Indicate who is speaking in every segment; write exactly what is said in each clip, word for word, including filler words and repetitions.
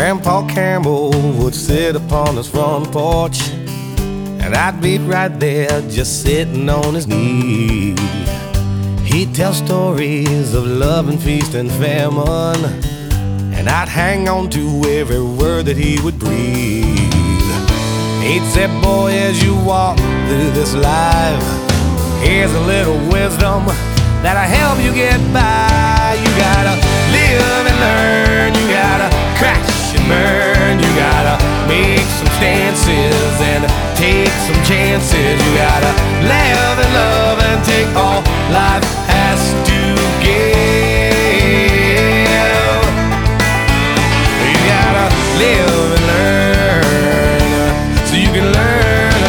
Speaker 1: Grandpa Campbell would sit upon his front porch, and I'd be right there just sitting on his knee. He'd tell stories of love and feast and famine, and I'd hang on to every word that he would breathe. He'd say, boy, as you walk through this life, here's a little wisdom that'll help you get by. You gotta live and learn, you gotta crash and burn, you gotta make some stances and take some chances. You gotta live and love and take all life has to give. You gotta live and learn so you can learn to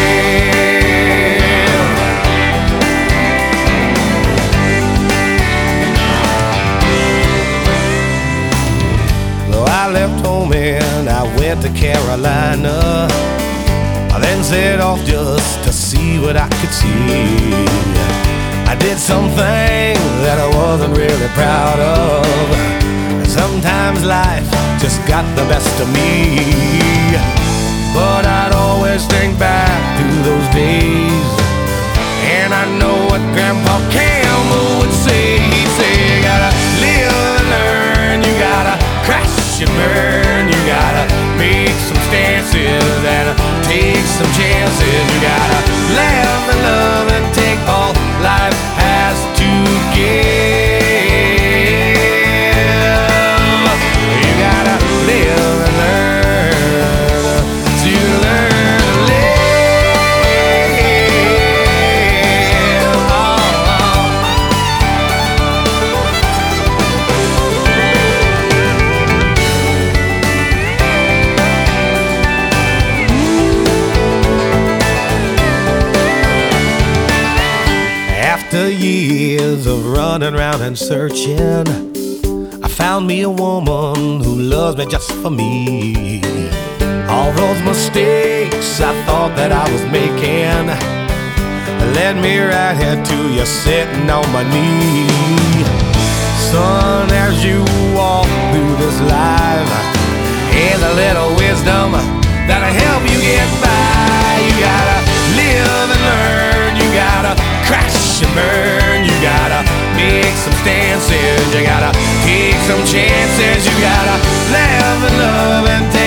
Speaker 1: live. Though I left home and I went to Carolina, I then set off just to see what I could see. I did something that I wasn't really proud of, and sometimes life just got the best of me. But I'd always think back to those days, and I know what Grandpa Campbell would say. He'd say, you gotta live and learn, you gotta crash and burn, you gotta make some stances and take some chances. You gotta laugh and love and take all life has to give. You gotta live and learn so you learn to live. Oh, oh. After years of running around and searching, I found me a woman who loves me just for me. All those mistakes I thought that I was making led me right here to you sitting on my knee. Son, as you walk through this life, here's a little wisdom that'll help you get by. You gotta live and learn, you gotta crash and burn, you gotta make some stances, you gotta take some chances, you gotta laugh and love and take